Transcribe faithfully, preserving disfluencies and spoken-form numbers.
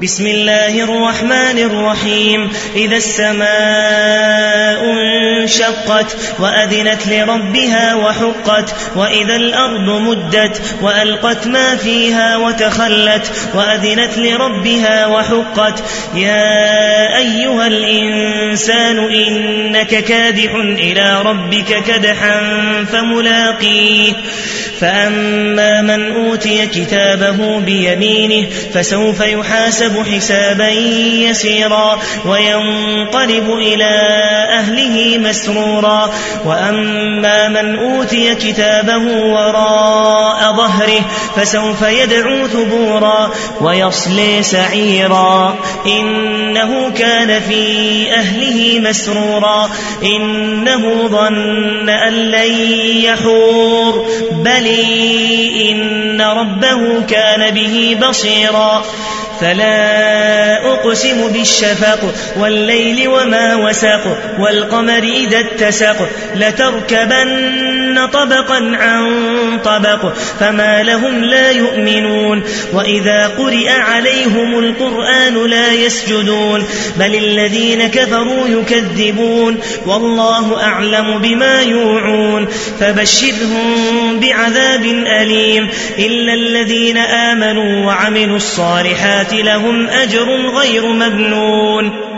بسم الله الرحمن الرحيم إذا السماء انشقت وأذنت لربها وحقت وإذا الأرض مدت وألقت ما فيها وتخلت وأذنت لربها وحقت يا أيها الإنسان إنك كادح إلى ربك كدحا فملاقيه فأما من أوتي كتابه بيمينه فسوف يحاسب حسابا يسيرا وينقلب إلى أهله مسرورا وأما من أوتي كتابه وراء ظهره فسوف يدعو ثبورا ويصلي سعيرا إنه كان في أهله مسرورا إنه ظن أن لن يحور بل إن ربه كان به بصيرا فلا أقسم بالشفق والليل وما وسق والقمر إذا اتسق لتركبن طبقا عن طبق فما لهم لا يؤمنون وإذا قرئ عليهم القرآن لا يسجدون بل الذين كفروا يكذبون والله أعلم بما يوعون فبشرهم بعذاب أليم إلا الذين آمنوا وعملوا الصالحات لهم أجر غير ممنون.